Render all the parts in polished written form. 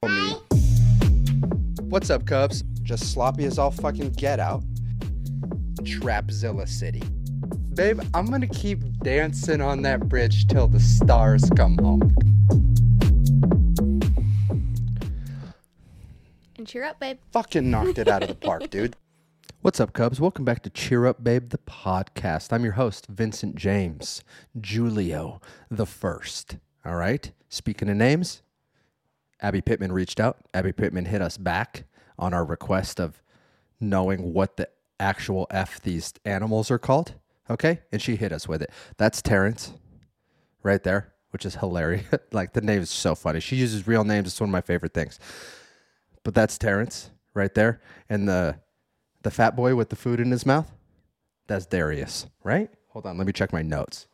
Me. What's up, Cubs? Just sloppy as all fucking get out. Trapzilla City. Babe, I'm gonna keep dancing on that bridge till the stars come home. And cheer up, babe. Fucking knocked it out of the park, dude. What's up, Cubs? Welcome back to Cheer Up, Babe, the podcast. I'm your host, Vincent James, Julio the First. All right? Speaking of names, Abby Pittman reached out. Abby Pittman hit us back on our request of knowing what the actual F these animals are called. Okay? And she hit us with it. That's Terrence right there, which is hilarious. Like, the name is so funny. She uses real names. It's one of my favorite things. But that's Terrence right there. And the fat boy with the food in his mouth, that's Darius, right? Hold on, let me check my notes.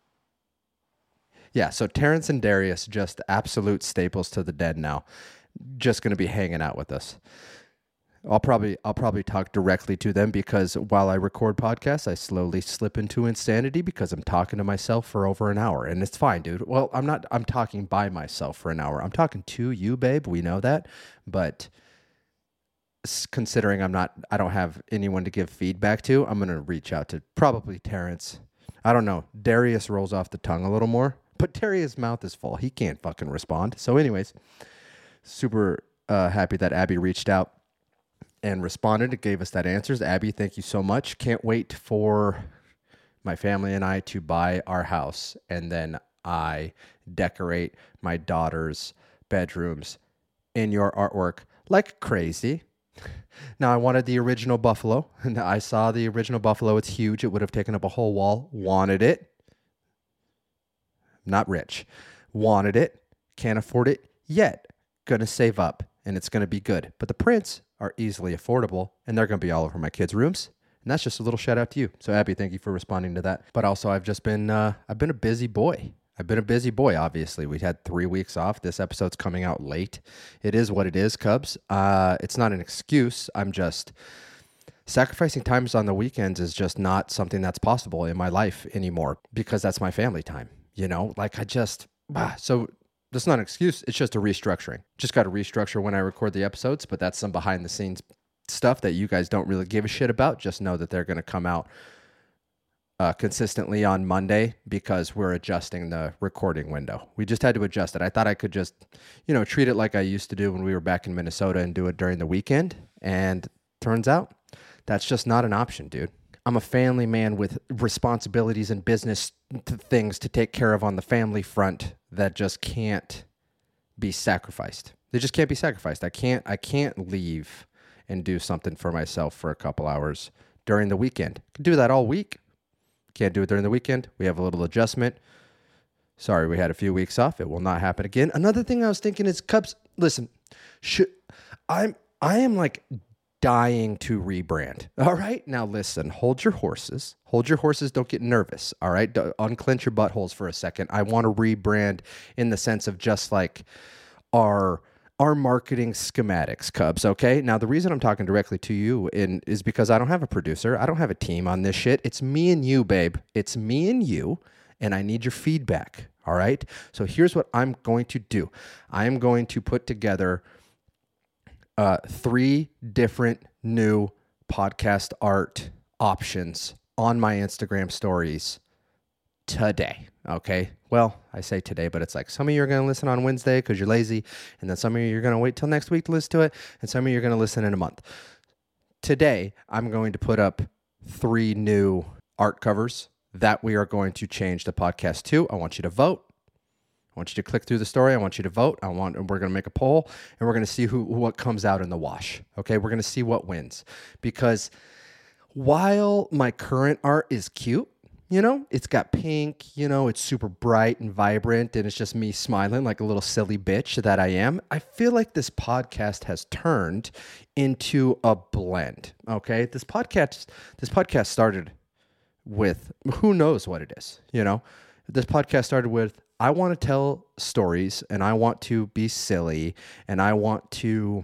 Yeah, so Terrence and Darius, just absolute staples to the dead now. Just going to be hanging out with us. I'll probably talk directly to them because while I record podcasts, I slowly slip into insanity because I'm talking to myself for over an hour. And it's fine, dude. Well, I'm talking by myself for an hour. I'm talking to you, babe. We know that. But considering I don't have anyone to give feedback to, I'm going to reach out to probably Terrence. I don't know. Darius rolls off the tongue a little more, but Darius' mouth is full. He can't fucking respond. So anyways, super happy that Abby reached out and responded. It gave us that answers. Abby, thank you so much. Can't wait for my family and I to buy our house, and then I decorate my daughter's bedrooms in your artwork like crazy. Now, I wanted the original buffalo, and I saw the original buffalo. It's huge. It would have taken up a whole wall. Wanted it. Not rich. Wanted it. Can't afford it yet. Gonna save up, and it's gonna be good. But the prints are easily affordable, and they're gonna be all over my kids' rooms. And that's just a little shout out to you. So, Abby, thank you for responding to that. But also, I've been a busy boy. Obviously. We had 3 weeks off. This episode's coming out late. It is what it is, Cubs. It's not an excuse. I'm just sacrificing times on the weekends is just not something that's possible in my life anymore because that's my family time. You know, like so that's not an excuse. It's just a restructuring. Just got to restructure when I record the episodes, but that's some behind the scenes stuff that you guys don't really give a shit about. Just know that they're going to come out consistently on Monday because we're adjusting the recording window. We just had to adjust it. I thought I could just, treat it like I used to do when we were back in Minnesota and do it during the weekend. And turns out that's just not an option, dude. I'm a family man with responsibilities and business things to take care of on the family front that just can't be sacrificed. They just can't be sacrificed. I can't leave and do something for myself for a couple hours during the weekend. I can do that all week. Can't do it during the weekend. We have a little adjustment. Sorry, we had a few weeks off. It will not happen again. Another thing I was thinking is, Cubs, listen, I am like dying to rebrand. All right? Now listen, hold your horses. Hold your horses. Don't get nervous. All right? Unclench your buttholes for a second. I want to rebrand in the sense of just like our marketing schematics, Cubs, okay? Now, the reason I'm talking directly to you is because I don't have a producer. I don't have a team on this shit. It's me and you, babe. It's me and you, and I need your feedback, all right? So here's what I'm going to do. I am going to put together 3 different new podcast art options on my Instagram stories today, okay? Well, I say today, but it's like some of you are going to listen on Wednesday because you're lazy, and then some of you are going to wait till next week to listen to it, and some of you are going to listen in a month. Today, I'm going to put up 3 new art covers that we are going to change the podcast to. I want you to vote. I want you to click through the story. I want you to vote. We're going to make a poll, and we're going to see what comes out in the wash, okay? We're going to see what wins, because while my current art is cute, it's got pink, it's super bright and vibrant, and it's just me smiling like a little silly bitch that I am. I feel like this podcast has turned into a blend, okay? This podcast started with, who knows what it is, This podcast started with, I want to tell stories, and I want to be silly, and I want to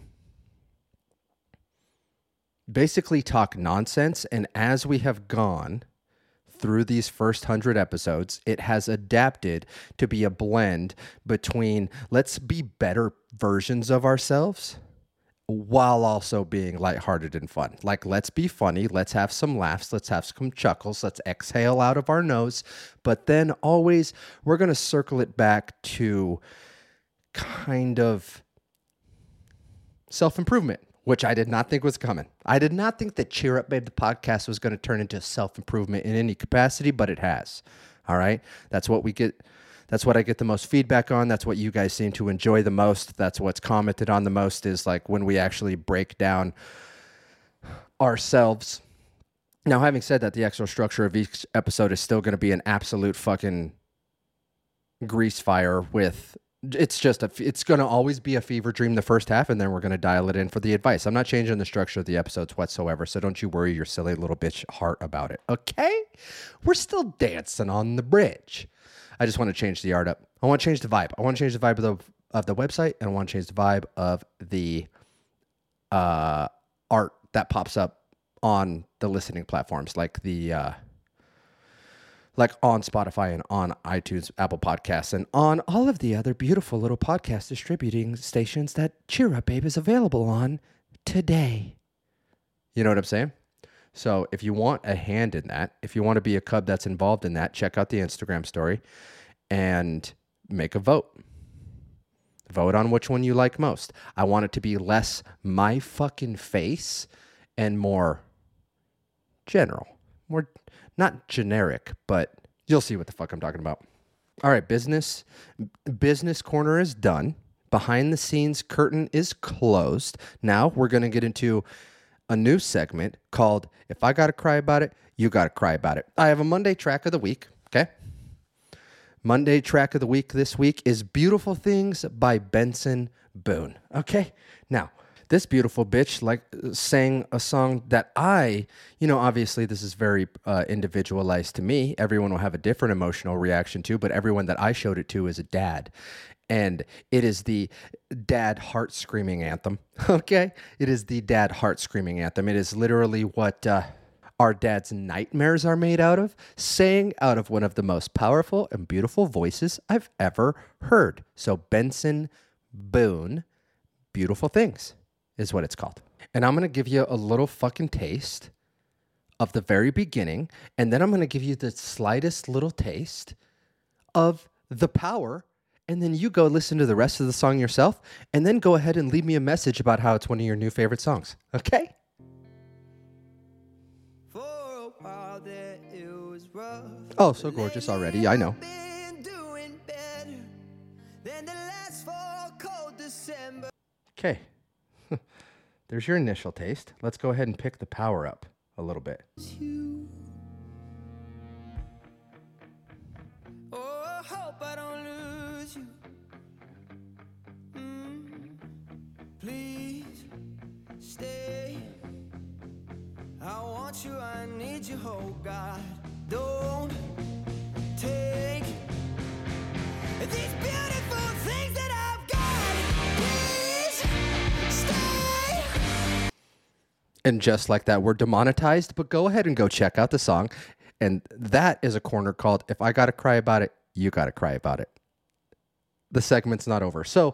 basically talk nonsense, and as we have gone through these first 100 episodes, it has adapted to be a blend between let's be better versions of ourselves while also being lighthearted and fun. Like, let's be funny, let's have some laughs, let's have some chuckles, let's exhale out of our nose, but then always we're going to circle it back to kind of self-improvement, which I did not think was coming. I did not think that Cheer Up Babe, the podcast, was going to turn into self-improvement in any capacity, but it has. All right? That's what we get. That's what I get the most feedback on. That's what you guys seem to enjoy the most. That's what's commented on the most, is like when we actually break down ourselves. Now, having said that, the actual structure of each episode is still going to be an absolute fucking grease fire with... It's going to always be a fever dream the first half, and then we're going to dial it in for the advice. I'm not changing the structure of the episodes whatsoever, so don't you worry your silly little bitch heart about it, okay? We're still dancing on the bridge. I just want to change the art up. I want to change the vibe. I want to change the vibe of the website, and I want to change the vibe of the art that pops up on the listening platforms, like like on Spotify and on iTunes, Apple Podcasts, and on all of the other beautiful little podcast distributing stations that Cheer Up Babe is available on today. You know what I'm saying? So if you want a hand in that, if you want to be a cub that's involved in that, check out the Instagram story and make a vote. Vote on which one you like most. I want it to be less my fucking face and more general. More, not generic, but you'll see what the fuck I'm talking about. All right, business corner is done. Behind the scenes curtain is closed. Now we're going to get into a new segment called If I Gotta Cry About It, You Gotta Cry About It. I have a Monday track of the week, okay? Monday track of the week this week is Beautiful Things by Benson Boone, okay? Now, this beautiful bitch sang a song that obviously this is very individualized to me. Everyone will have a different emotional reaction to, but everyone that I showed it to is a dad. And it is the dad heart screaming anthem, okay? It is the dad heart screaming anthem. It is literally what our dad's nightmares are made out of, sang out of one of the most powerful and beautiful voices I've ever heard. So Benson Boone, Beautiful Things is what it's called. And I'm going to give you a little fucking taste of the very beginning, and then I'm going to give you the slightest little taste of the power, and then you go listen to the rest of the song yourself, and then go ahead and leave me a message about how it's one of your new favorite songs. Okay? For a while there it was rough. Oh, so gorgeous already. I know. Okay. There's your initial taste. Let's go ahead and pick the power up a little bit. Oh, I hope I don't lose you. Please stay. I want you, I need you, oh God. Don't take these beautiful things that I've got. Please stay. And just like that, we're demonetized, but go ahead and go check out the song. And that is a corner called If I Gotta Cry About It, You Gotta Cry About It. The segment's not over. So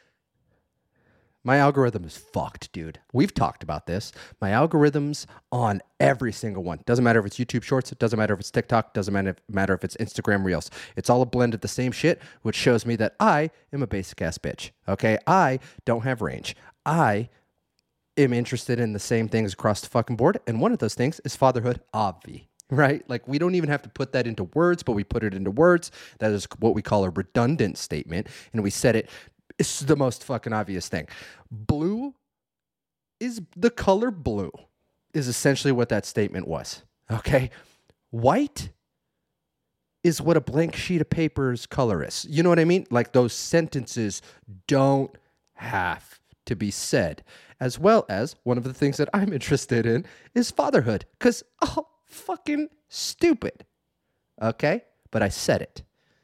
my algorithm is fucked, dude. We've talked about this. My algorithms on every single one. Doesn't matter if it's YouTube Shorts. It doesn't matter if it's TikTok. Doesn't matter if it's Instagram Reels. It's all a blend of the same shit, which shows me that I am a basic-ass bitch, okay? I don't have range. I am interested in the same things across the fucking board, and one of those things is fatherhood, obvi, right? Like, we don't even have to put that into words, but we put it into words. That is what we call a redundant statement, and we said it. It's the most fucking obvious thing. Blue is the color blue is essentially what that statement was, okay? White is what a blank sheet of paper's color is. You know what I mean? Like, those sentences don't have to be said. As well as one of the things that I'm interested in is fatherhood. Because, fucking stupid. Okay? But I said it.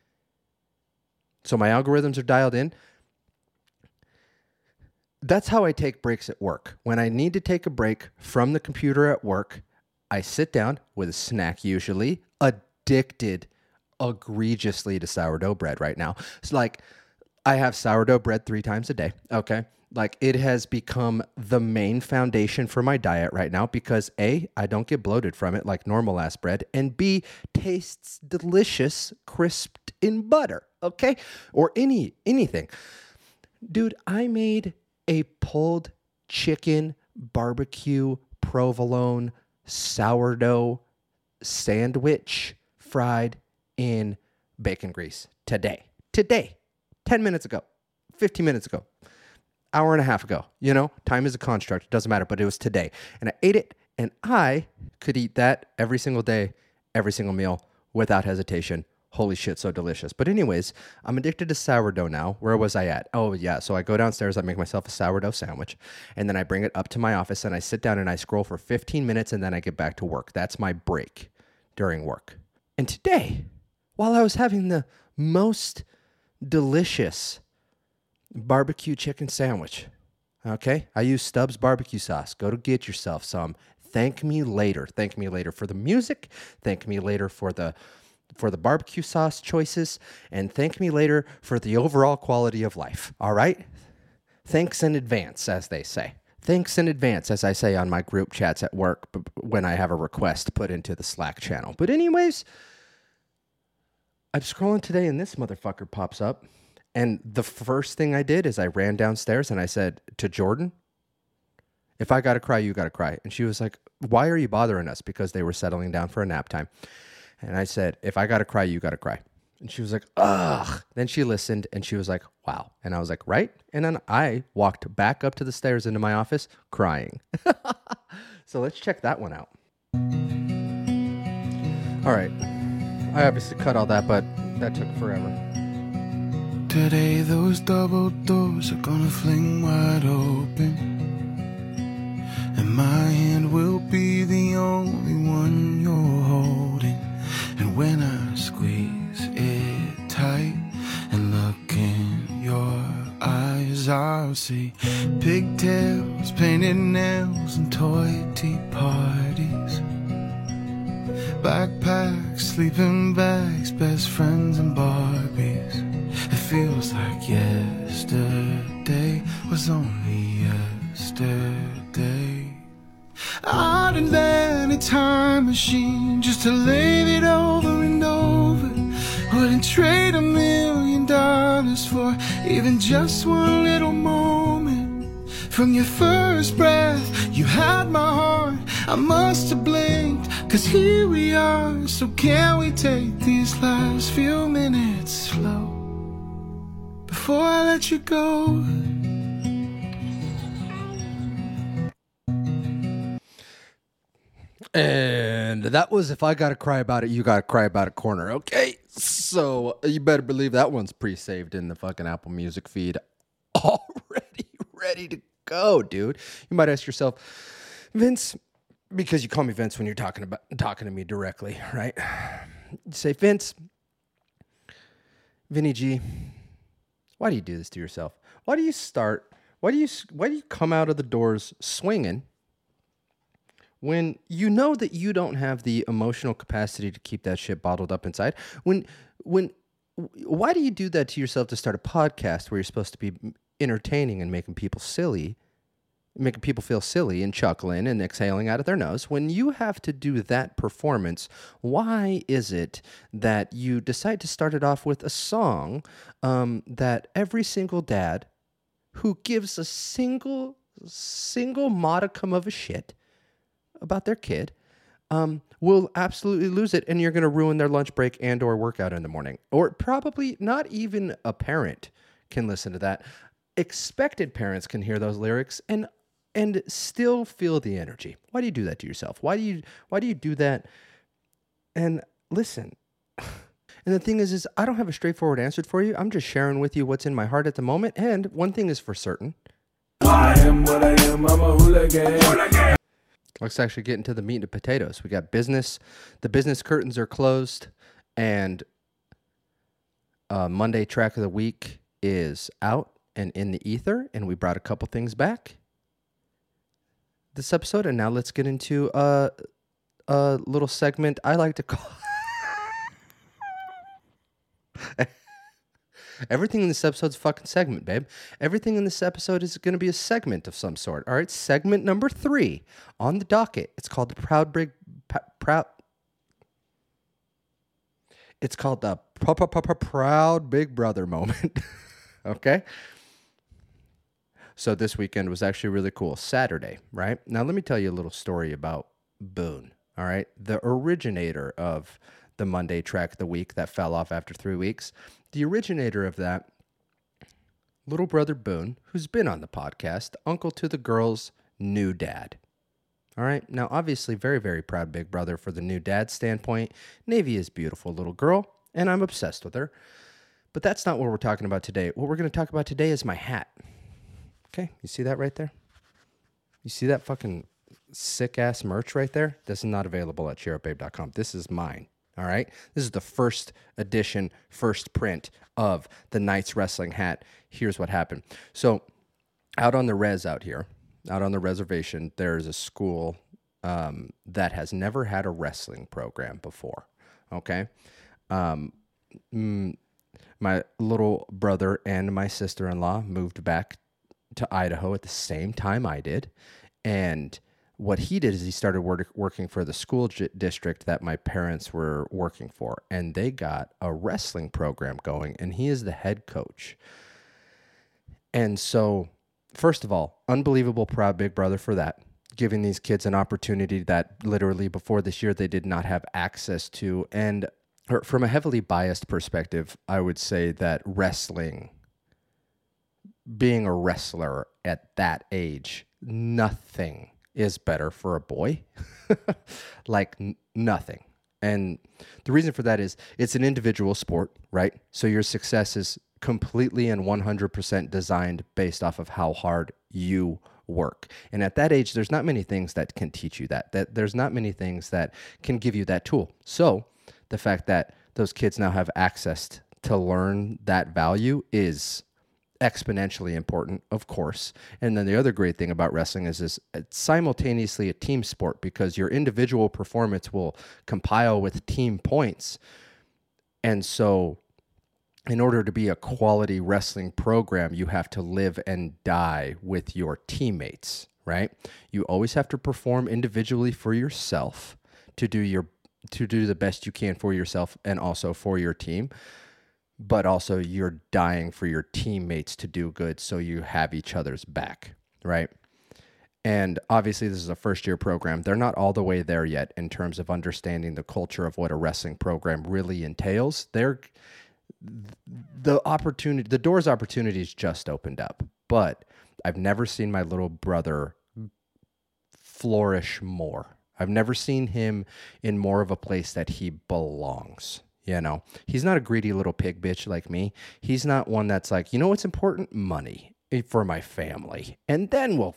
So my algorithms are dialed in. That's how I take breaks at work. When I need to take a break from the computer at work, I sit down with a snack, usually addicted egregiously to sourdough bread right now. It's like I have sourdough bread 3 times a day. Okay. Like it has become the main foundation for my diet right now because A, I don't get bloated from it like normal ass bread, and B, tastes delicious, crisped in butter. Okay. Or anything. Dude, I made a pulled chicken barbecue provolone sourdough sandwich fried in bacon grease today, 10 minutes ago, 15 minutes ago, hour and a half ago. You know, time is a construct. It doesn't matter, but it was today. And I ate it, and I could eat that every single day, every single meal without hesitation. Holy shit, so delicious. But anyways, I'm addicted to sourdough now. Where was I at? Oh, yeah. So I go downstairs, I make myself a sourdough sandwich, and then I bring it up to my office, and I sit down and I scroll for 15 minutes, and then I get back to work. That's my break during work. And today, while I was having the most delicious barbecue chicken sandwich, okay, I use Stubbs barbecue sauce. Go to get yourself some. Thank me later. Thank me later for the music. Thank me later for the barbecue sauce choices, and thank me later for the overall quality of life. All right? Thanks in advance, as they say. Thanks in advance, as I say on my group chats at work when I have a request put into the Slack channel. But anyways, I'm scrolling today and this motherfucker pops up. And the first thing I did is I ran downstairs and I said to Jordan, if I got to cry, you got to cry. And she was like, why are you bothering us? Because they were settling down for a nap time. And I said, if I got to cry, you got to cry. And she was like, ugh. Then she listened and she was like, wow. And I was like, right? And then I walked back up to the stairs into my office crying. So let's check that one out. All right. I obviously cut all that, but that took forever. Today those double doors are gonna fling wide open, and my hand will be the only one you're holding. And when I squeeze it tight and look in your eyes, I'll see pigtails, painted nails, and toy tea parties, backpacks, sleeping bags, best friends, and Barbies. It feels like yesterday was only yesterday. I'd invent a time machine just to live it over and over. Wouldn't trade $1 million for even just one little moment. From your first breath, you had my heart. I must have blinked, 'cause here we are. So can we take these last few minutes slow before I let you go? And that was If I Gotta Cry About It, You Gotta Cry About It corner. Okay, so you better believe that one's pre-saved in the fucking Apple Music feed. Already ready to go, dude. You might ask yourself, Vince, because you call me Vince when you're talking to me directly, right? You say, Vinny G, why do you do this to yourself? Why do you come out of the doors swinging when you know that you don't have the emotional capacity to keep that shit bottled up inside? Why do you do that to yourself to start a podcast where you're supposed to be entertaining and making people feel silly and chuckling and exhaling out of their nose? When you have to do that performance, why is it that you decide to start it off with a song that every single dad who gives a single modicum of a shit about their kid will absolutely lose it, and you're going to ruin their lunch break and or workout in the morning? Or probably not even a parent can listen to that. Expected parents can hear those lyrics and still feel the energy. Why do you do that to yourself? Why do you do that? And listen, and the thing is I don't have a straightforward answer for you. I'm just sharing with you what's in my heart at the moment. And one thing is for certain. I am what I am, I'm a hooligan. Let's actually get into the meat and potatoes. We got business. The business curtains are closed, and Monday track of the week is out and in the ether, and we brought a couple things back this episode. And now let's get into little segment I like to call. Everything in this episode's a fucking segment, babe. Everything in this episode is going to be a segment of some sort. All right, segment number 3 on the docket. It's called the It's called the Proud Big Brother moment. Okay? So this weekend was actually really cool. Saturday, right? Now let me tell you a little story about Boone, all right? The originator of the Monday track of the week that fell off after 3 weeks. The originator of that, little brother Boone, who's been on the podcast, uncle to the girl's new dad. All right. Now, obviously, very, very proud big brother for the new dad standpoint. Navy is beautiful little girl, and I'm obsessed with her. But that's not what we're talking about today. What we're going to talk about today is my hat. Okay. You see that right there? You see that fucking sick-ass merch right there? This is not available at cheerupbabe.com. This is mine. All right. This is the first edition, first print of the Knights Wrestling hat. Here's what happened. So out on the reservation, there's a school that has never had a wrestling program before. Okay. My little brother and my sister-in-law moved back to Idaho at the same time I did. And what he did is he started working for the school district that my parents were working for, and they got a wrestling program going, and he is the head coach. And so, first of all, unbelievable proud big brother for that, giving these kids an opportunity that literally before this year they did not have access to. And from a heavily biased perspective, I would say that wrestling, being a wrestler at that age, nothing is better for a boy. Like nothing. And the reason for that is it's an individual sport, right? So your success is completely and 100% designed based off of how hard you work. And at that age, there's not many things that can teach you that there's not many things that can give you that tool. So the fact that those kids now have access to learn that value is exponentially important, of course. And then the other great thing about wrestling is it's simultaneously a team sport because your individual performance will compile with team points. And so in order to be a quality wrestling program, you have to live and die with your teammates, right? You always have to perform individually for yourself to do the best you can for yourself and also for your team. But also you're dying for your teammates to do good so you have each other's back, right? And obviously this is a first-year program. They're not all the way there yet in terms of understanding the culture of what a wrestling program really entails. The door's opportunities just opened up. But I've never seen my little brother flourish more. I've never seen him in more of a place that he belongs. You know, he's not a greedy little pig bitch like me. He's not one that's like, you know what's important? Money for my family. And then we'll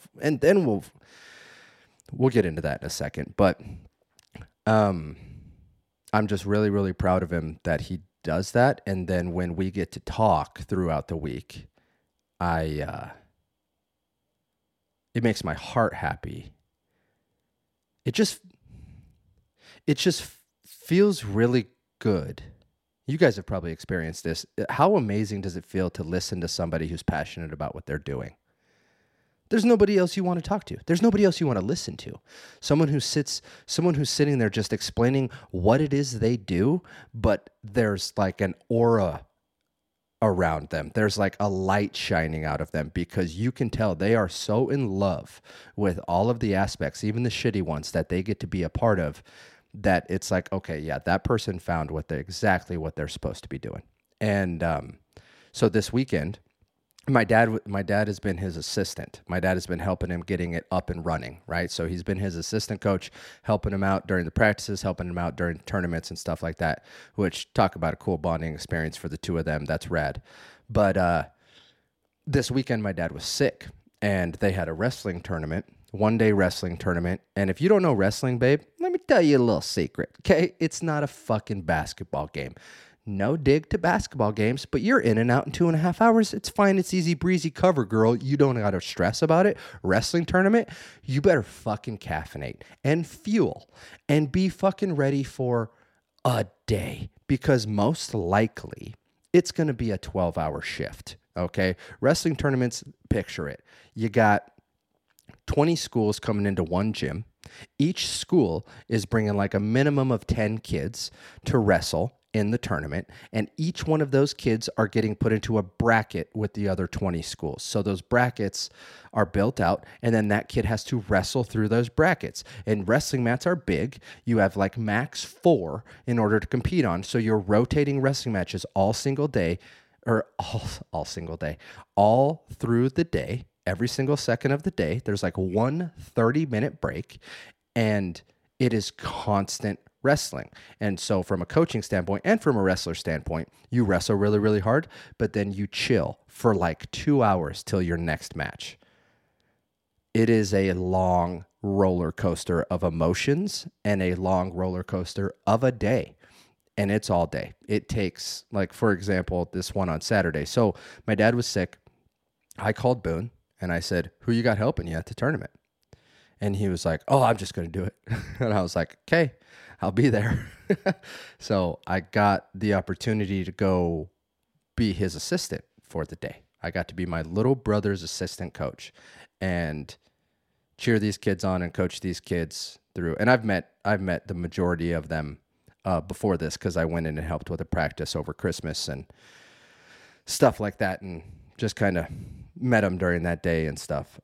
get into that in a second. But I'm just really, really proud of him that he does that. And then when we get to talk throughout the week, it makes my heart happy. It just feels really good. You guys have probably experienced this. How amazing does it feel to listen to somebody who's passionate about what they're doing? There's nobody else you want to talk to. There's nobody else you want to listen to. Someone who's sitting there just explaining what it is they do, but there's like an aura around them. There's like a light shining out of them because you can tell they are so in love with all of the aspects, even the shitty ones that they get to be a part of, that it's like, okay, yeah, that person found exactly what they're supposed to be doing. And so this weekend, my dad has been his assistant. My dad has been helping him getting it up and running, right? So he's been his assistant coach, helping him out during the practices, helping him out during tournaments and stuff like that, which talk about a cool bonding experience for the two of them. That's rad. But this weekend, my dad was sick, and they had a wrestling tournament, one-day wrestling tournament. And if you don't know wrestling, babe, let me tell you a little secret, okay? It's not a fucking basketball game. No dig to basketball games, but you're in and out in 2.5 hours. It's fine. It's easy breezy cover, girl. You don't got to stress about it. Wrestling tournament, you better fucking caffeinate and fuel and be fucking ready for a day, because most likely it's going to be a 12-hour shift. Okay. Wrestling tournaments, picture it. You got 20 schools coming into one gym. Each school is bringing like a minimum of 10 kids to wrestle in the tournament, and each one of those kids are getting put into a bracket with the other 20 schools. So those brackets are built out, and then that kid has to wrestle through those brackets. And wrestling mats are big. You have like max 4 in order to compete on. So you're rotating wrestling matches all single day, or all single day, all through the day. Every single second of the day, there's like one 30-minute break, and it is constant wrestling. And so from a coaching standpoint and from a wrestler standpoint, you wrestle really, really hard, but then you chill for like 2 hours till your next match. It is a long roller coaster of emotions and a long roller coaster of a day. And it's all day. It takes, like, for example, this one on Saturday. So my dad was sick. I called Boone. And I said, who you got helping you at the tournament? And he was like, oh, I'm just going to do it. And I was like, okay, I'll be there. So I got the opportunity to go be his assistant for the day. I got to be my little brother's assistant coach and cheer these kids on and coach these kids through. And I've met the majority of them before this, because I went in and helped with a practice over Christmas and stuff like that, and just kind of met them during that day and stuff.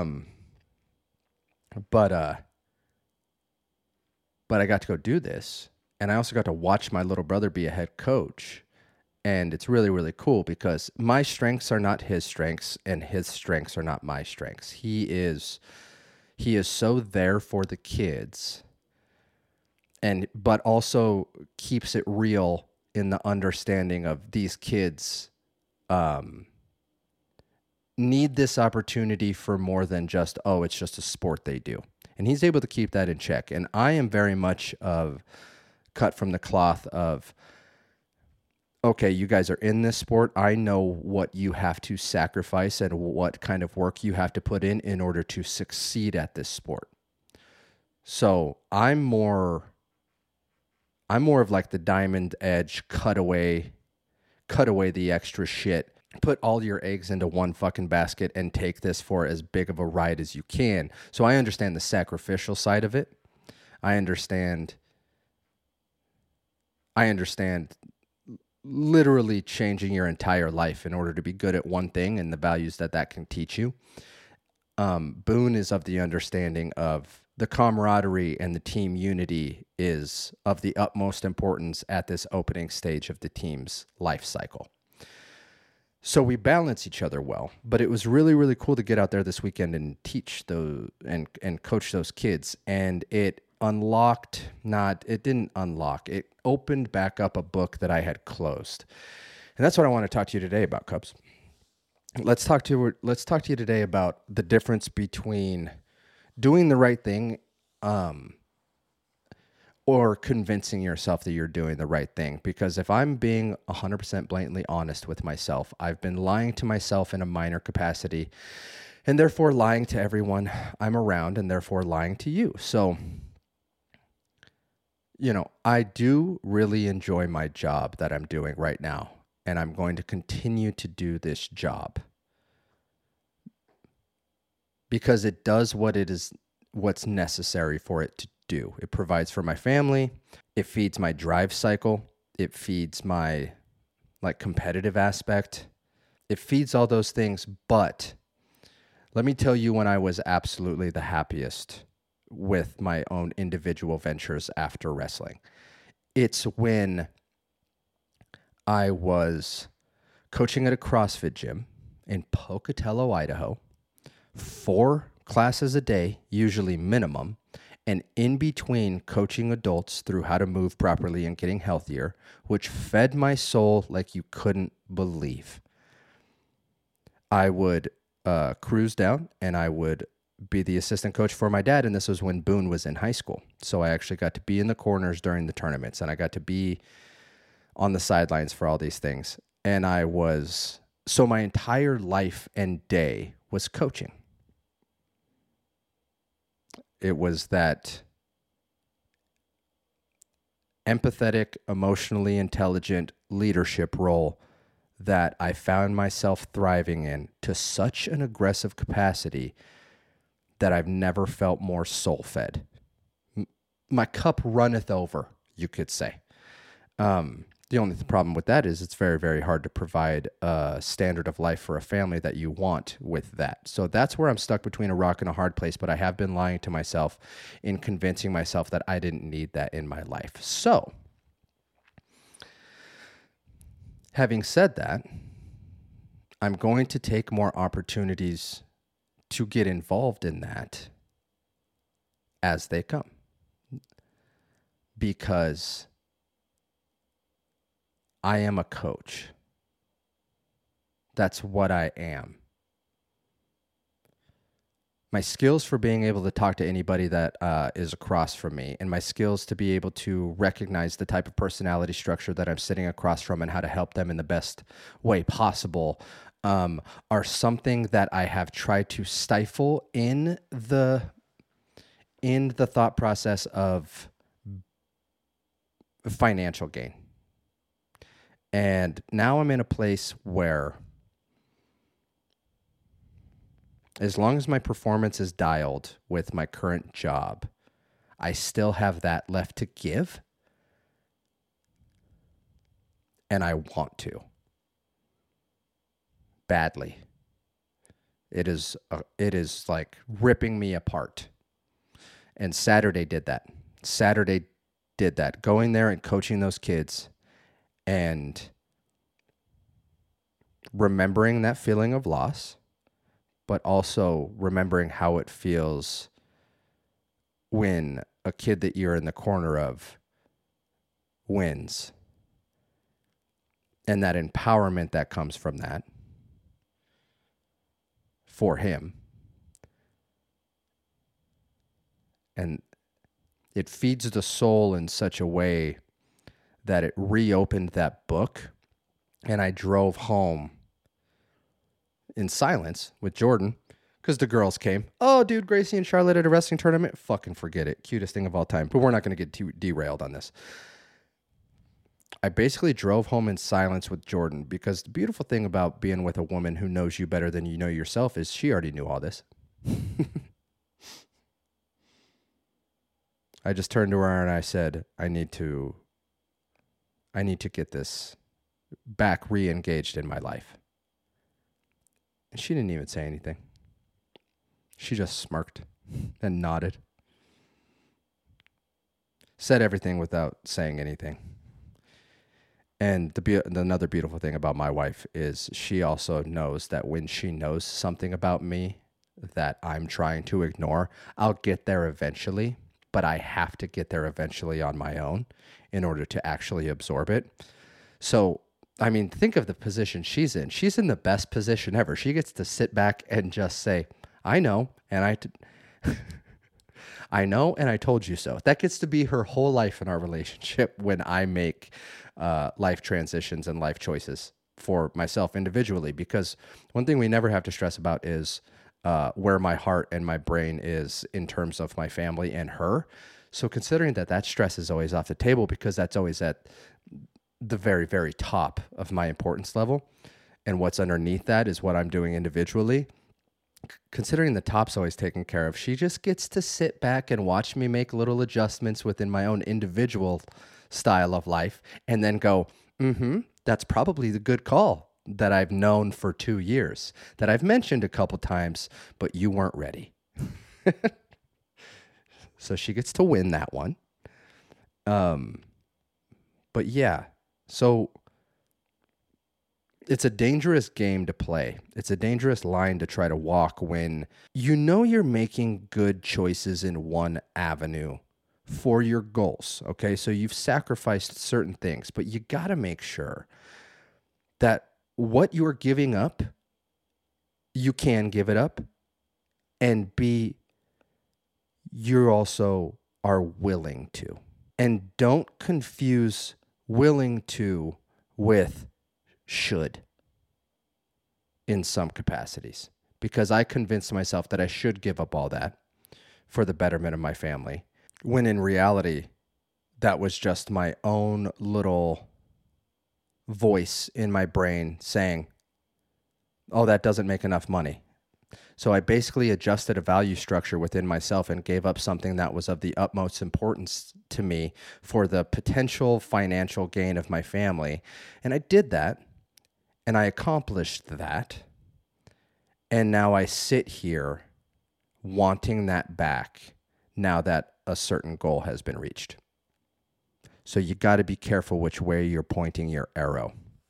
But I got to go do this, and I also got to watch my little brother be a head coach. And it's really, really cool, because my strengths are not his strengths, and his strengths are not my strengths. He is so there for the kids, but also keeps it real in the understanding of these kids need this opportunity for more than just, oh, it's just a sport they do. And he's able to keep that in check. And I am very much cut from the cloth of, okay, you guys are in this sport. I know what you have to sacrifice and what kind of work you have to put in order to succeed at this sport. So I'm more of like the diamond edge, cut away the extra shit. Put all your eggs into one fucking basket and take this for as big of a ride as you can. So I understand the sacrificial side of it. I understand literally changing your entire life in order to be good at one thing and the values that can teach you. Boone is of the understanding of the camaraderie and the team unity is of the utmost importance at this opening stage of the team's life cycle. So we balance each other well, but it was really, really cool to get out there this weekend and teach those and coach those kids. And it didn't unlock. It opened back up a book that I had closed. And that's what I want to talk to you today about, Cubs. Let's talk to you today about the difference between doing the right thing, or convincing yourself that you're doing the right thing. Because if I'm being 100% blatantly honest with myself, I've been lying to myself in a minor capacity, and therefore lying to everyone I'm around, and therefore lying to you. So, I do really enjoy my job that I'm doing right now, and I'm going to continue to do this job because it does what's necessary for it to do. It provides for my family. It feeds my drive cycle. It feeds my competitive aspect. It feeds all those things. But let me tell you when I was absolutely the happiest with my own individual ventures after wrestling. It's when I was coaching at a CrossFit gym in Pocatello, Idaho, 4 classes a day, usually minimum, and in between coaching adults through how to move properly and getting healthier, which fed my soul like you couldn't believe. I would cruise down and I would be the assistant coach for my dad, and this was when Boone was in high school. So I actually got to be in the corners during the tournaments, and I got to be on the sidelines for all these things. And so my entire life and day was coaching. It was that empathetic, emotionally intelligent leadership role that I found myself thriving in to such an aggressive capacity that I've never felt more soul-fed. My cup runneth over, you could say. The only problem with that is it's very, very hard to provide a standard of life for a family that you want with that. So that's where I'm stuck between a rock and a hard place, but I have been lying to myself in convincing myself that I didn't need that in my life. So, having said that, I'm going to take more opportunities to get involved in that as they come. Because I am a coach. That's what I am. My skills for being able to talk to anybody that is across from me, and my skills to be able to recognize the type of personality structure that I'm sitting across from and how to help them in the best way possible, are something that I have tried to stifle in the thought process of financial gain. And now I'm in a place where, as long as my performance is dialed with my current job, I still have that left to give. And I want to. Badly. It is like ripping me apart. And Saturday did that. Going there and coaching those kids and remembering that feeling of loss, but also remembering how it feels when a kid that you're in the corner of wins, and that empowerment that comes from that for him. And it feeds the soul in such a way that it reopened that book. And I drove home in silence with Jordan because the girls came. Oh, dude, Gracie and Charlotte at a wrestling tournament? Fucking forget it. Cutest thing of all time. But we're not going to get too derailed on this. I basically drove home in silence with Jordan because the beautiful thing about being with a woman who knows you better than you know yourself is she already knew all this. I just turned to her and I said, I need to get this back re-engaged in my life. And she didn't even say anything. She just smirked and nodded. Said everything without saying anything. And another beautiful thing about my wife is she also knows that when she knows something about me that I'm trying to ignore, I'll get there eventually, but I have to get there eventually on my own in order to actually absorb it. So, I mean, think of the position she's in. She's in the best position ever. She gets to sit back and just say, I know, and I know, and I told you so. That gets to be her whole life in our relationship when I make life transitions and life choices for myself individually. Because one thing we never have to stress about is where my heart and my brain is in terms of my family and her. So considering that stress is always off the table because that's always at the very, very top of my importance level. And what's underneath that is what I'm doing individually. Considering the top's always taken care of, she just gets to sit back and watch me make little adjustments within my own individual style of life and then go, that's probably the good call that I've known for 2 years, that I've mentioned a couple times, but you weren't ready. So she gets to win that one. But yeah, so it's a dangerous game to play. It's a dangerous line to try to walk when you know you're making good choices in one avenue for your goals, okay? So you've sacrificed certain things, but you got to make sure that what you're giving up, you can give it up, and B, you also are willing to. And don't confuse willing to with should in some capacities, because I convinced myself that I should give up all that for the betterment of my family, when in reality, that was just my own little voice in my brain saying, oh, that doesn't make enough money. So I basically adjusted a value structure within myself and gave up something that was of the utmost importance to me for the potential financial gain of my family. And I did that, and I accomplished that. And now I sit here wanting that back now that a certain goal has been reached. So you got to be careful which way you're pointing your arrow.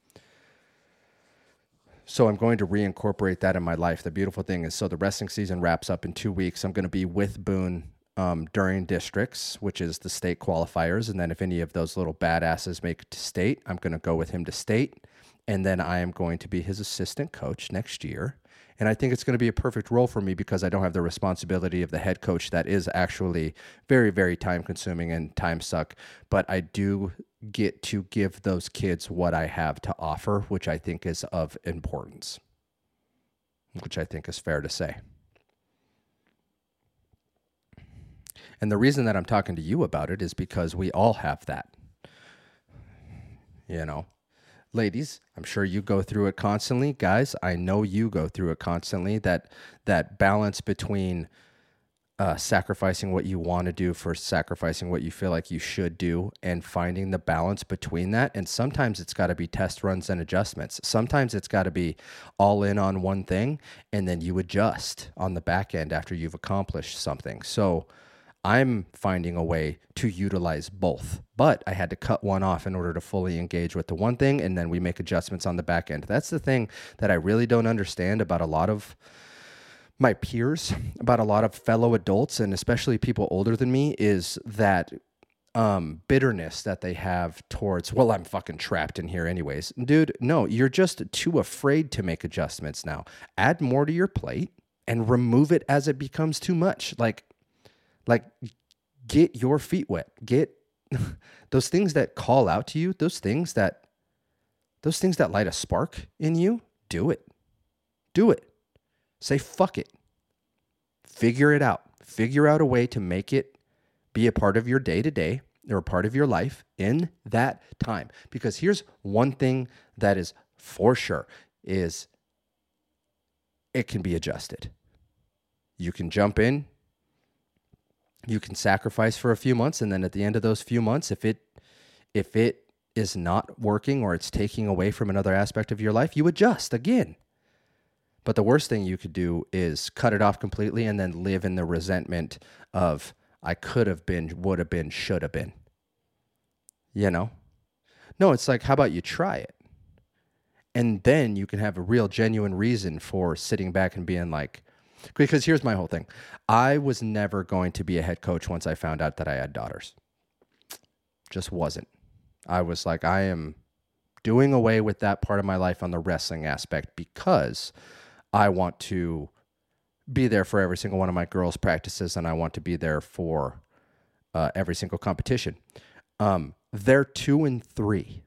So I'm going to reincorporate that in my life. The beautiful thing is, so the wrestling season wraps up in 2 weeks. I'm going to be with Boone during districts, which is the state qualifiers. And then if any of those little badasses make it to state, I'm going to go with him to state. And then I am going to be his assistant coach next year. And I think it's going to be a perfect role for me because I don't have the responsibility of the head coach that is actually very, very time consuming and time suck. But I do get to give those kids what I have to offer, which I think is of importance, which I think is fair to say. And the reason that I'm talking to you about it is because we all have that. You know, ladies, I'm sure you go through it constantly. Guys, I know you go through it constantly. That balance between sacrificing what you want to do for sacrificing what you feel like you should do, and finding the balance between that. And sometimes it's got to be test runs and adjustments. Sometimes it's got to be all in on one thing, and then you adjust on the back end after you've accomplished something. So I'm finding a way to utilize both, but I had to cut one off in order to fully engage with the one thing, and then we make adjustments on the back end. That's the thing that I really don't understand about a lot of my peers, about a lot of fellow adults, and especially people older than me, is that bitterness that they have towards, well, I'm fucking trapped in here anyways. Dude, no, you're just too afraid to make adjustments now. Add more to your plate and remove it as it becomes too much. Like get your feet wet. Get those things that call out to you, those things that light a spark in you, do it. Do it. Say fuck it. Figure it out. Figure out a way to make it be a part of your day-to-day or a part of your life in that time. Because here's one thing that is for sure, is it can be adjusted. You can jump in. You can sacrifice for a few months, and then at the end of those few months, if it is not working or it's taking away from another aspect of your life, you adjust again. But the worst thing you could do is cut it off completely and then live in the resentment of I could have been, would have been, should have been. You know? No, it's like, how about you try it? And then you can have a real genuine reason for sitting back and being like, because here's my whole thing. I was never going to be a head coach once I found out that I had daughters. Just wasn't. I was like, I am doing away with that part of my life on the wrestling aspect because I want to be there for every single one of my girls' practices, and I want to be there for every single competition. They're 2 and 3.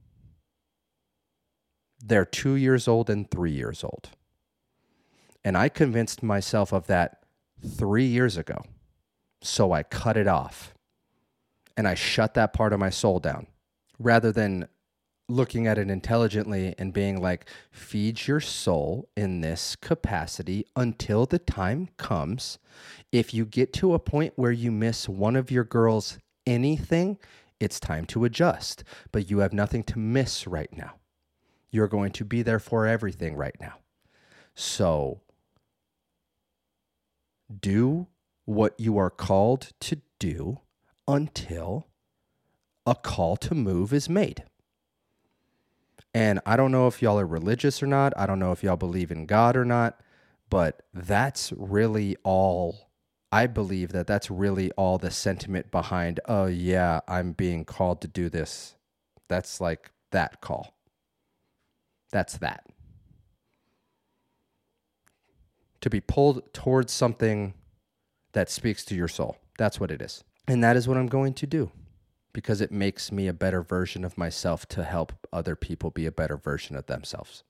They're 2 years old and 3 years old. And I convinced myself of that 3 years ago. So I cut it off. And I shut that part of my soul down. Rather than looking at it intelligently and being like, feed your soul in this capacity until the time comes. If you get to a point where you miss one of your girls anything, it's time to adjust. But you have nothing to miss right now. You're going to be there for everything right now. So do what you are called to do until a call to move is made. And I don't know if y'all are religious or not. I don't know if y'all believe in God or not, but that's really all, I believe that that's really all the sentiment behind, oh yeah, I'm being called to do this. That's like that call. That's that. To be pulled towards something that speaks to your soul. That's what it is. And that is what I'm going to do. because it makes me a better version of myself to help other people be a better version of themselves.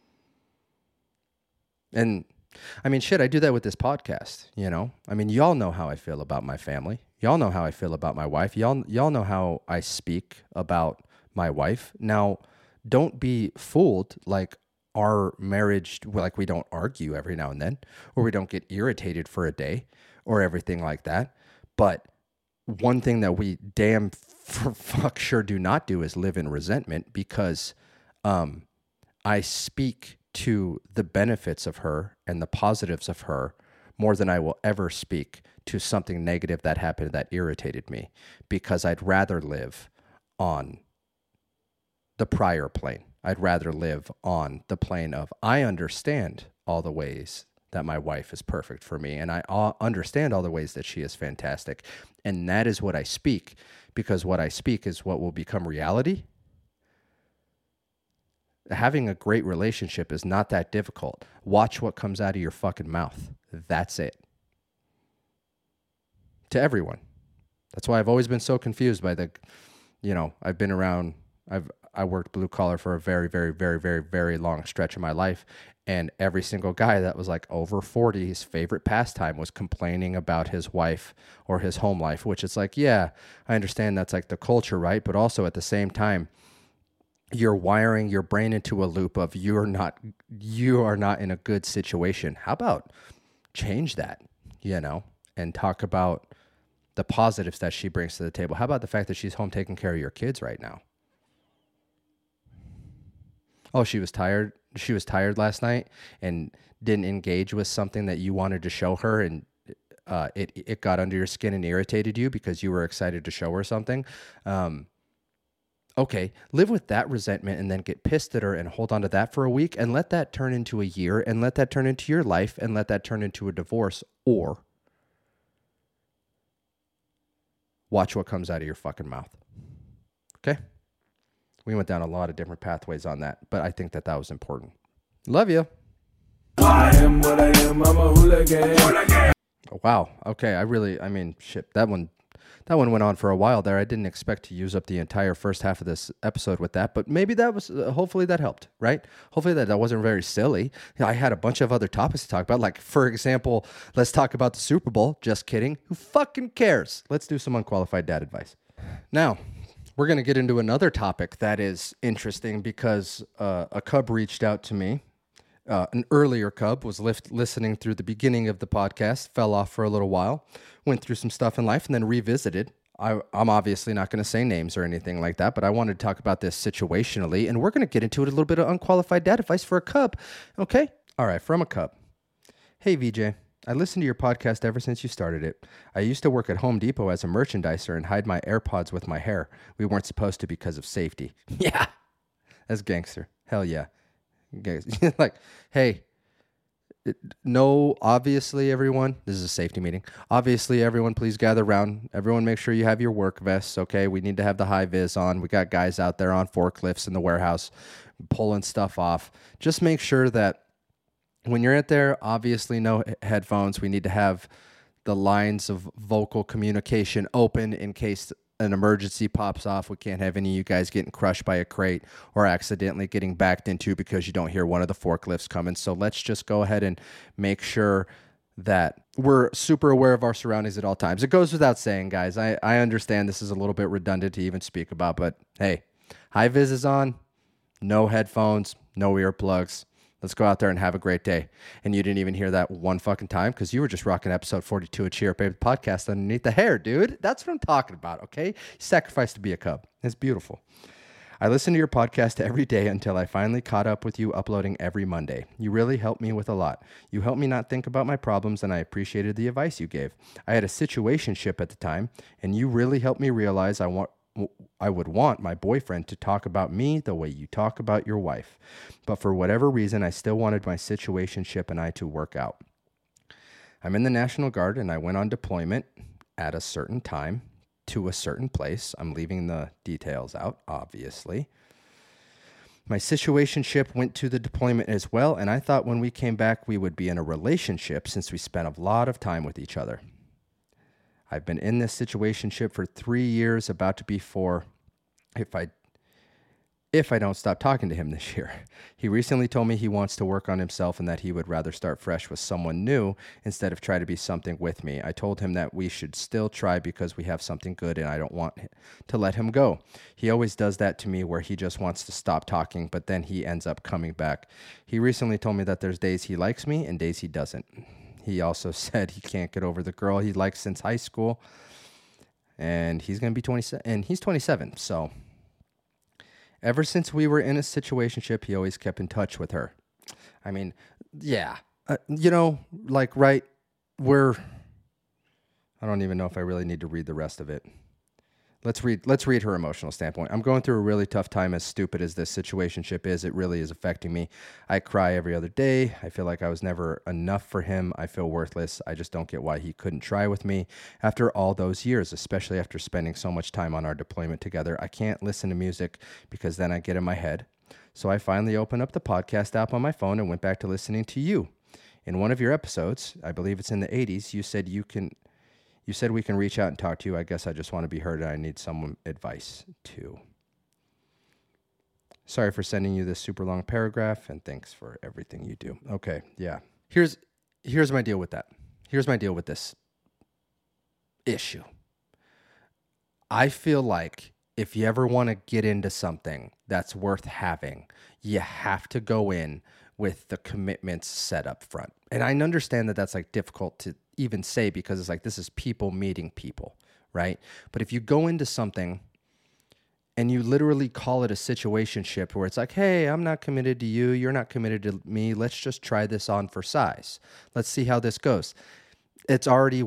And I mean, shit, I do that with this podcast, you know? I mean, y'all know how I feel about my family. Y'all know how I feel about my wife. Y'all know how I speak about my wife. Now, don't be fooled like our marriage, like we don't argue every now and then, or we don't get irritated for a day or everything like that. But one thing that we damn for fuck sure do not do is live in resentment, because I speak to the benefits of her and the positives of her more than I will ever speak to something negative that happened that irritated me, because I'd rather live on the prior plane. I'd rather live on the plane of, I understand all the ways that my wife is perfect for me, and I understand all the ways that she is fantastic. And that is what I speak, because what I speak is what will become reality. Having a great relationship is not that difficult. Watch what comes out of your fucking mouth. That's it. To everyone. That's why I've always been so confused by I've been around, I worked blue collar for a very, very, very, very, very long stretch of my life. And every single guy that was like over 40, his favorite pastime was complaining about his wife or his home life, which is like, yeah, I understand that's like the culture, right? But also at the same time, you're wiring your brain into a loop of you are not in a good situation. How about change that, and talk about the positives that she brings to the table? How about the fact that she's home taking care of your kids right now? Oh, she was tired. She was tired last night and didn't engage with something that you wanted to show her, and it got under your skin and irritated you because you were excited to show her something. Okay, live with that resentment and then get pissed at her and hold on to that for a week and let that turn into a year and let that turn into your life and let that turn into a divorce, or watch what comes out of your fucking mouth. Okay? We went down a lot of different pathways on that, but I think that was important. Love you. I am what I am. I'm a hooligan. Oh, wow. Okay. Shit. That one went on for a while there. I didn't expect to use up the entire first half of this episode with that, but maybe that was, hopefully that helped, right? Hopefully that wasn't very silly. I had a bunch of other topics to talk about. Like, for example, let's talk about the Super Bowl. Just kidding. Who fucking cares? Let's do some unqualified dad advice. Now, we're going to get into another topic that is interesting because a cub reached out to me. An earlier cub was listening through the beginning of the podcast, fell off for a little while, went through some stuff in life, and then revisited. I'm obviously not going to say names or anything like that, but I wanted to talk about this situationally, and we're going to get into it a little bit of unqualified dad advice for a cub. Okay? All right, from a cub. Hey, VJ. I listened to your podcast ever since you started it. I used to work at Home Depot as a merchandiser and hide my AirPods with my hair. We weren't supposed to because of safety. Yeah, that's gangster. Hell yeah. Like, hey, no, obviously, everyone, this is a safety meeting. Obviously, everyone, please gather around. Everyone, make sure you have your work vests, okay? We need to have the high vis on. We got guys out there on forklifts in the warehouse pulling stuff off. Just make sure that when you're out there, obviously no headphones. We need to have the lines of vocal communication open in case an emergency pops off. We can't have any of you guys getting crushed by a crate or accidentally getting backed into because you don't hear one of the forklifts coming. So let's just go ahead and make sure that we're super aware of our surroundings at all times. It goes without saying, guys. I understand this is a little bit redundant to even speak about, but hey, high vis is on, no headphones, no earplugs. Let's go out there and have a great day. And you didn't even hear that one fucking time because you were just rocking episode 42 of Cheer Up Baby podcast underneath the hair, dude. That's what I'm talking about, okay? You sacrificed to be a cub. It's beautiful. I listen to your podcast every day until I finally caught up with you uploading every Monday. You really helped me with a lot. You helped me not think about my problems, and I appreciated the advice you gave. I had a situationship at the time, and you really helped me realize I would want my boyfriend to talk about me the way you talk about your wife. But for whatever reason, I still wanted my situationship and I to work out. I'm in the National Guard and I went on deployment at a certain time to a certain place. I'm leaving the details out, obviously. My situationship went to the deployment as well, and I thought when we came back we would be in a relationship since we spent a lot of time with each other. I've been in this situationship for 3 years, about to be 4. If I don't stop talking to him this year. He recently told me he wants to work on himself and that he would rather start fresh with someone new instead of try to be something with me. I told him that we should still try because we have something good and I don't want to let him go. He always does that to me where he just wants to stop talking, but then he ends up coming back. He recently told me that there's days he likes me and days he doesn't. He also said he can't get over the girl he likes since high school, and he's going to be 27, and he's 27, so... Ever since we were in a situationship, he always kept in touch with her. I mean, yeah. Right, I don't even know if I really need to read the rest of it. Let's read her emotional standpoint. I'm going through a really tough time. As stupid as this situationship is, it really is affecting me. I cry every other day. I feel like I was never enough for him. I feel worthless. I just don't get why he couldn't try with me after all those years, especially after spending so much time on our deployment together. I can't listen to music because then I get in my head. So I finally opened up the podcast app on my phone and went back to listening to you. In one of your episodes, I believe it's in the 80s, you said we can reach out and talk to you. I guess I just want to be heard and I need some advice too. Sorry for sending you this super long paragraph and thanks for everything you do. Okay, yeah. Here's my deal with that. Here's my deal with this issue. I feel like if you ever want to get into something that's worth having, you have to go in with the commitments set up front. And I understand that that's like difficult to even say because it's like this is people meeting people, right? But if you go into something and you literally call it a situationship where it's like, hey, I'm not committed to you, you're not committed to me, let's just try this on for size. Let's see how this goes. It's already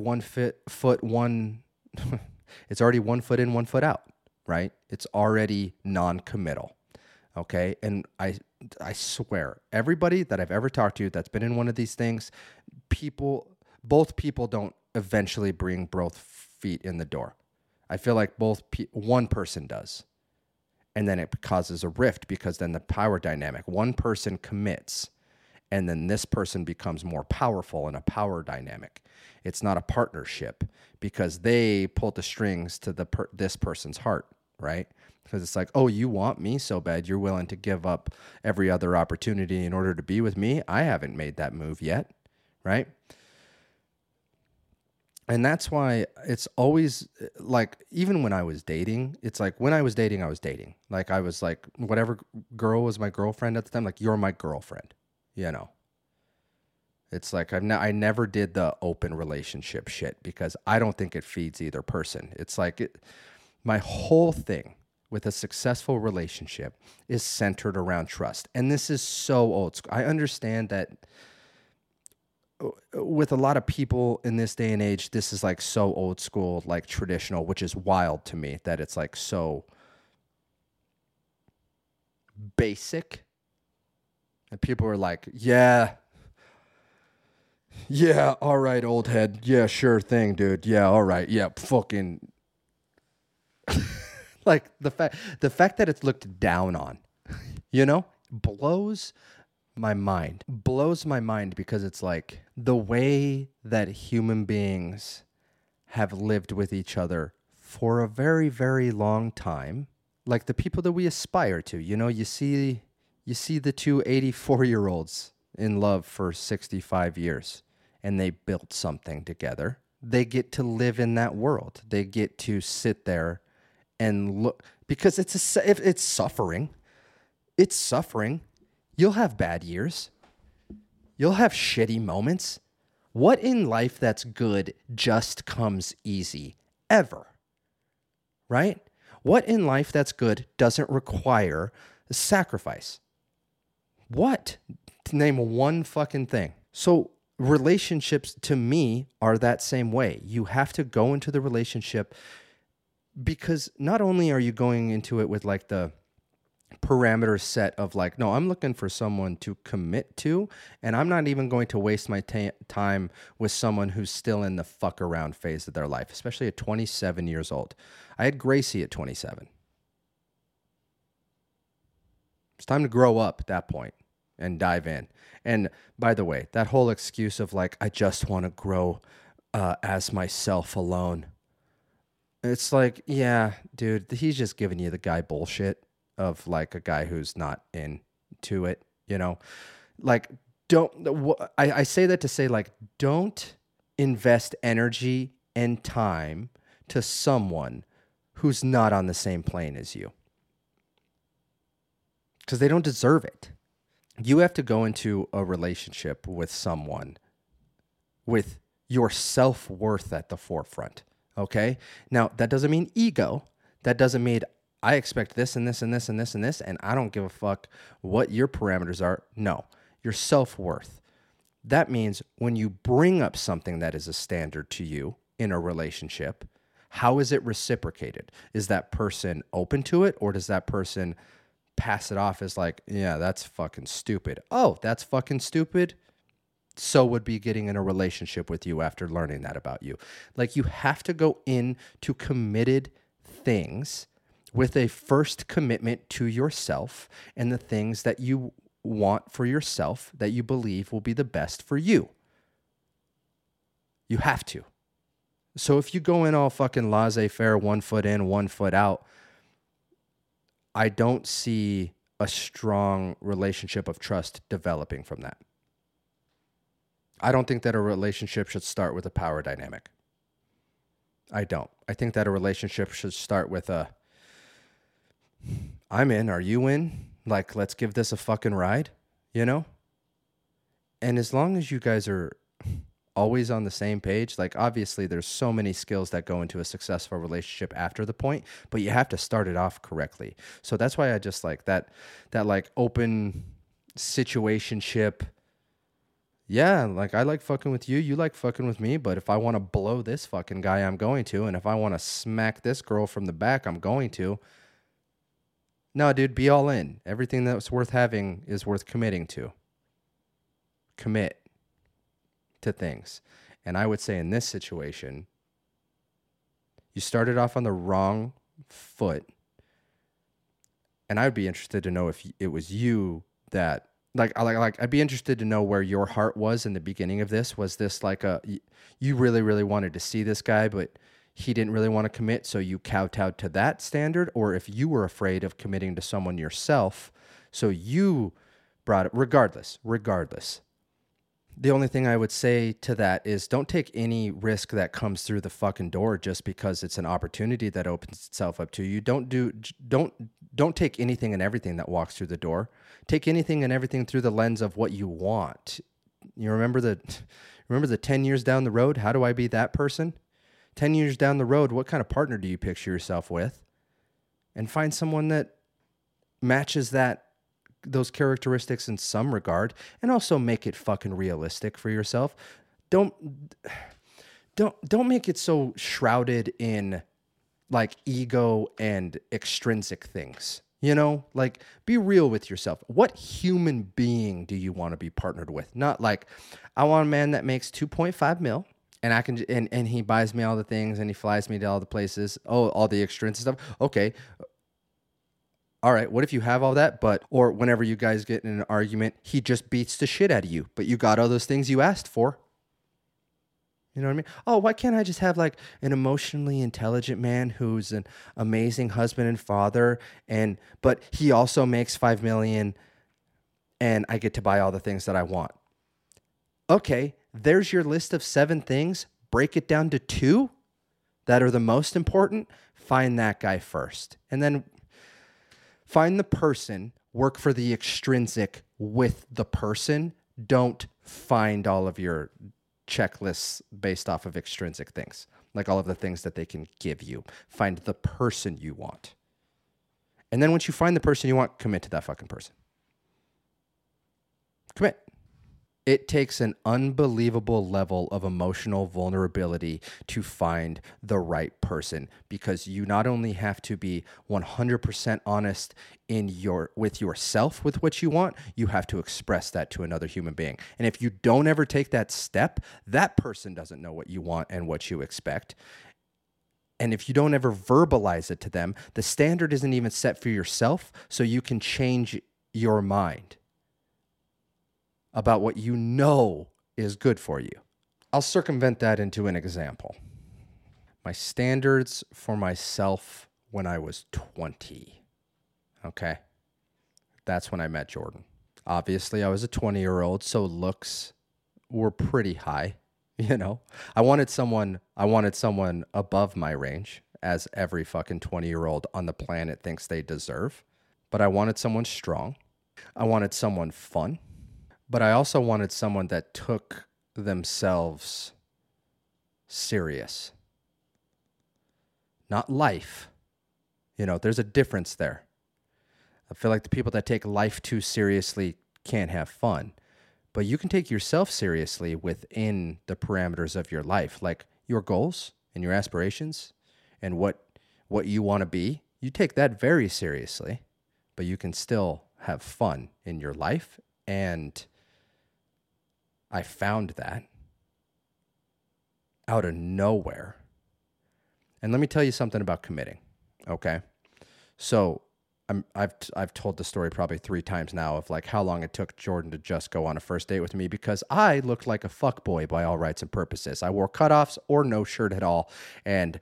it's already 1 foot in, 1 foot out, right? It's already non-committal. Okay. And I swear, everybody that I've ever talked to that's been in one of these things, both people don't eventually bring both feet in the door. I feel like one person does. And then it causes a rift because then the power dynamic, one person commits and then this person becomes more powerful in a power dynamic. It's not a partnership because they pulled the strings to this person's heart, right? Because it's like, oh, you want me so bad, you're willing to give up every other opportunity in order to be with me? I haven't made that move yet, right? And that's why it's always like, even when I was dating, it's like when I was dating, I was dating. Like I was like, whatever girl was my girlfriend at the time, like you're my girlfriend, you know? It's like I never did the open relationship shit because I don't think it feeds either person. It's like my whole thing with a successful relationship is centered around trust. And this is so old school. I understand that with a lot of people in this day and age, this is like so old school, like traditional, which is wild to me that it's like so basic. And people are like, yeah, all right, old head. Yeah, sure thing, dude. Yeah, all right. Yeah, fucking... Like the fact that it's looked down on, you know, blows my mind because it's like the way that human beings have lived with each other for a very, very long time, like the people that we aspire to, you know, you see the two 84-year-olds in love for 65 years and they built something together. They get to live in that world. They get to sit there and look, because it's suffering. It's suffering. You'll have bad years. You'll have shitty moments. What in life that's good just comes easy, ever? Right? What in life that's good doesn't require sacrifice? What? To name one fucking thing. So relationships to me are that same way. You have to go into the relationship because not only are you going into it with like the parameter set of like, no, I'm looking for someone to commit to, and I'm not even going to waste my time with someone who's still in the fuck around phase of their life, especially at 27 years old. I had Gracie at 27. It's time to grow up at that point and dive in. And by the way, that whole excuse of like, I just want to grow as myself alone. It's like, yeah, dude, he's just giving you the guy bullshit of like a guy who's not into it, you know? Like, I say that to say, like, don't invest energy and time to someone who's not on the same plane as you, because they don't deserve it. You have to go into a relationship with someone with your self-worth at the forefront. Okay. Now, that doesn't mean ego. That doesn't mean I expect this and this and this and this and this, and I don't give a fuck what your parameters are. No, your self-worth. That means when you bring up something that is a standard to you in a relationship, how is it reciprocated? Is that person open to it, or does that person pass it off as like, yeah, that's fucking stupid? Oh, that's fucking stupid. So would be getting in a relationship with you after learning that about you. Like, you have to go into committed things with a first commitment to yourself and the things that you want for yourself that you believe will be the best for you. You have to. So if you go in all fucking laissez-faire, 1 foot in, 1 foot out, I don't see a strong relationship of trust developing from that. I don't think that a relationship should start with a power dynamic. I don't. I think that a relationship should start with a, I'm in, are you in? Like, let's give this a fucking ride, you know? And as long as you guys are always on the same page, like, obviously there's so many skills that go into a successful relationship after the point, but you have to start it off correctly. So that's why I just like that like open situationship. Yeah, like, I like fucking with you, you like fucking with me, but if I want to blow this fucking guy, I'm going to. And if I want to smack this girl from the back, I'm going to. No, dude, be all in. Everything that's worth having is worth committing to. Commit to things. And I would say in this situation, you started off on the wrong foot. And I'd be interested to know if it was you that, like I'd be interested to know where your heart was in the beginning of this. Was this like you really, really wanted to see this guy, but he didn't really want to commit, so you kowtowed to that standard? Or if you were afraid of committing to someone yourself, so you brought it, regardless. The only thing I would say to that is don't take any risk that comes through the fucking door just because it's an opportunity that opens itself up to you. Don't take anything and everything that walks through the door. Take anything and everything through the lens of what you want. You remember the 10 years down the road, how do I be that person? 10 years down the road, what kind of partner do you picture yourself with? And find someone that matches those characteristics in some regard, and also make it fucking realistic for yourself. Don't make it so shrouded in like ego and extrinsic things. You know, like, be real with yourself. What human being do you want to be partnered with? Not like, I want a man that makes 2.5 mil and I can, and he buys me all the things and he flies me to all the places. Oh, all the extrinsic stuff. Okay. All right, what if you have all that, or whenever you guys get in an argument, he just beats the shit out of you, but you got all those things you asked for? You know what I mean? Oh, why can't I just have like an emotionally intelligent man who's an amazing husband and father, but he also makes 5 million and I get to buy all the things that I want? Okay, there's your list of 7 things. Break it down to 2 that are the most important. Find that guy first. And then find the person, work for the extrinsic with the person. Don't find all of your checklists based off of extrinsic things, like all of the things that they can give you. Find the person you want. And then once you find the person you want, commit to that fucking person. Commit. It takes an unbelievable level of emotional vulnerability to find the right person, because you not only have to be 100% honest with yourself with what you want, you have to express that to another human being. And if you don't ever take that step, that person doesn't know what you want and what you expect. And if you don't ever verbalize it to them, the standard isn't even set for yourself, so you can change your mind about what you know is good for you. I'll circumvent that into an example. My standards for myself when I was 20. Okay. That's when I met Jordan. Obviously, I was a 20-year-old, so looks were pretty high, you know. I wanted someone above my range, as every fucking 20-year-old on the planet thinks they deserve. But I wanted someone strong. I wanted someone fun. But I also wanted someone that took themselves serious. Not life. You know, there's a difference there. I feel like the people that take life too seriously can't have fun. But you can take yourself seriously within the parameters of your life, like your goals and your aspirations and what you want to be. You take that very seriously, but you can still have fun in your life. And I found that out of nowhere. And let me tell you something about committing, okay? So I've told the story probably 3 times now of like how long it took Jordan to just go on a first date with me, because I looked like a fuckboy by all rights and purposes. I wore cutoffs or no shirt at all, and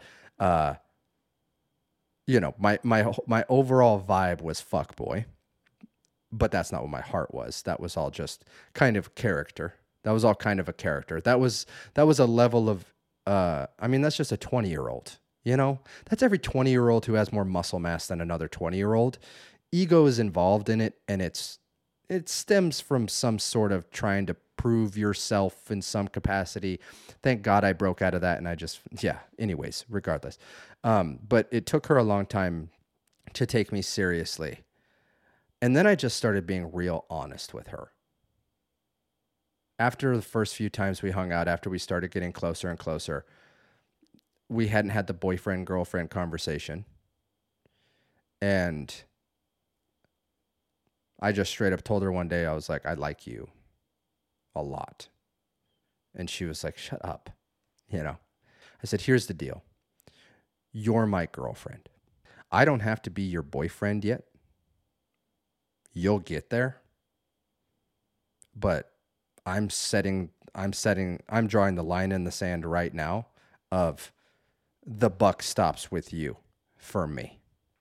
you know, my overall vibe was fuckboy, but that's not what my heart was. That was all just kind of character. That was all kind of a character. That was a level of I mean, that's just a 20-year-old. You know, that's every 20-year-old who has more muscle mass than another 20-year-old. Ego is involved in it, and it stems from some sort of trying to prove yourself in some capacity. Thank God I broke out of that, and anyways, regardless. But it took her a long time to take me seriously. And then I just started being real honest with her. After the first few times we hung out, after we started getting closer and closer, we hadn't had the boyfriend-girlfriend conversation. And I just straight up told her one day, I was like, I like you a lot. And she was like, shut up. You know, I said, here's the deal. You're my girlfriend. I don't have to be your boyfriend yet. You'll get there. But I'm drawing the line in the sand right now of the buck stops with you for me.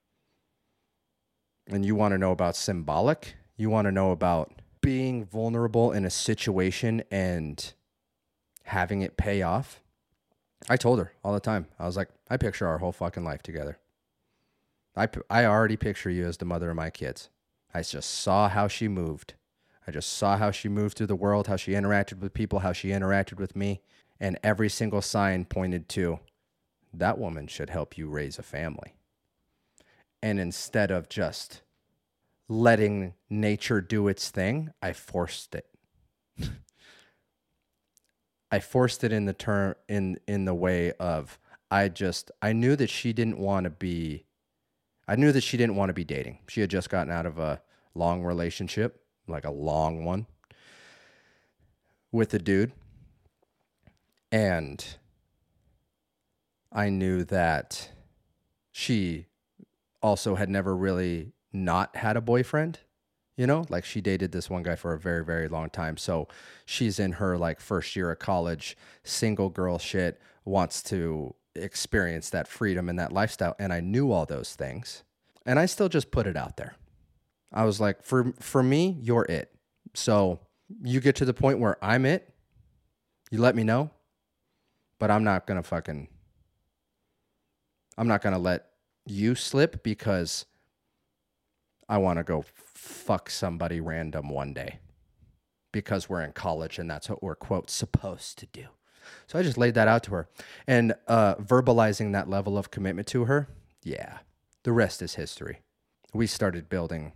And you want to know about symbolic? You want to know about being vulnerable in a situation and having it pay off? I told her all the time. I was like, I picture our whole fucking life together. I already picture you as the mother of my kids. I just saw how she moved. I just saw how she moved through the world, how she interacted with people, how she interacted with me. And every single sign pointed to, that woman should help you raise a family. And instead of just letting nature do its thing, I forced it. I forced it in the way of, I knew that she didn't want to be dating. She had just gotten out of a long relationship, like a long one, with a dude. And I knew that she also had never really not had a boyfriend, you know, like she dated this one guy for a very, very long time. So she's in her like first year of college, single girl shit, wants to experience that freedom and that lifestyle. And I knew all those things, and I still just put it out there. I was like, for me, you're it. So you get to the point where I'm it, you let me know, but I'm not going to let you slip because I want to go fuck somebody random one day because we're in college and that's what we're, quote, supposed to do. So I just laid that out to her, and verbalizing that level of commitment to her. Yeah, the rest is history. We started building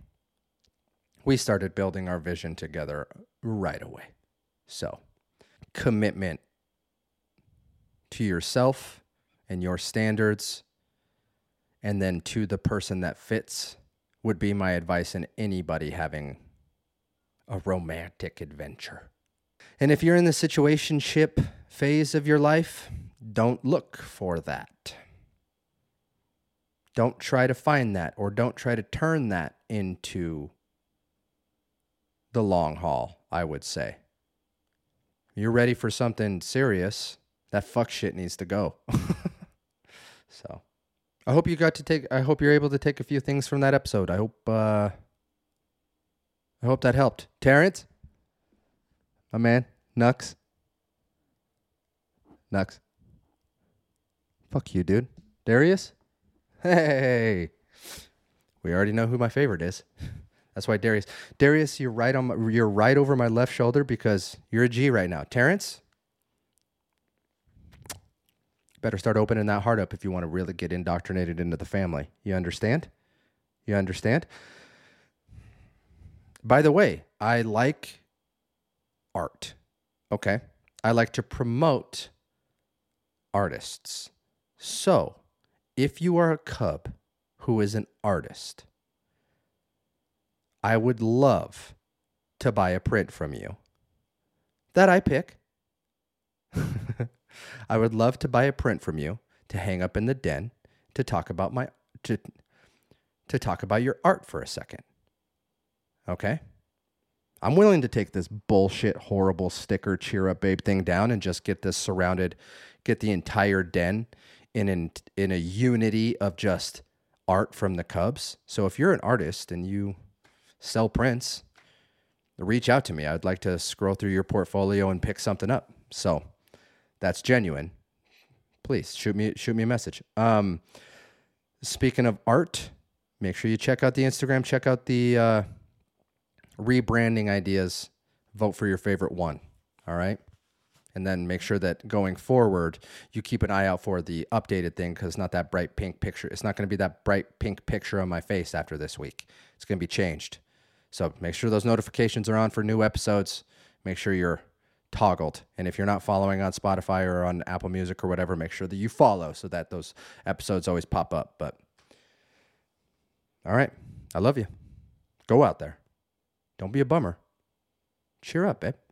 our vision together right away. So commitment to yourself and your standards, and then to the person that fits, would be my advice in anybody having a romantic adventure. And if you're in the situationship phase of your life, don't look for that. Don't try to find that, or don't try to turn that into the long haul, I would say. You're ready for something serious, that fuck shit needs to go. So I hope you're able to take a few things from that episode. I hope that helped. Terrence, my man, Nux. Fuck you, dude. Darius? Hey. We already know who my favorite is. That's why Darius, you're right over my left shoulder because you're a G right now. Terrence? Better start opening that heart up if you want to really get indoctrinated into the family. You understand? By the way, I like art. Okay? I like to promote artists. So, if you are a Cub who is an artist, I would love to buy a print from you that I pick. I would love to buy a print from you to hang up in the den to talk about to talk about your art for a second. Okay? I'm willing to take this bullshit, horrible sticker cheer up babe thing down and just get the entire den in a unity of just art from the Cubs. So if you're an artist and you sell prints, reach out to me. I'd like to scroll through your portfolio and pick something up. So that's genuine. Please shoot me a message. Speaking of art, make sure you check out the Instagram, check out the rebranding ideas, vote for your favorite one. All right. And then make sure that going forward, you keep an eye out for the updated thing because not that bright pink picture. It's not going to be that bright pink picture on my face after this week. It's going to be changed. So make sure those notifications are on for new episodes. Make sure you're toggled. And if you're not following on Spotify or on Apple Music or whatever, make sure that you follow so that those episodes always pop up. But all right. I love you. Go out there. Don't be a bummer. Cheer up, babe.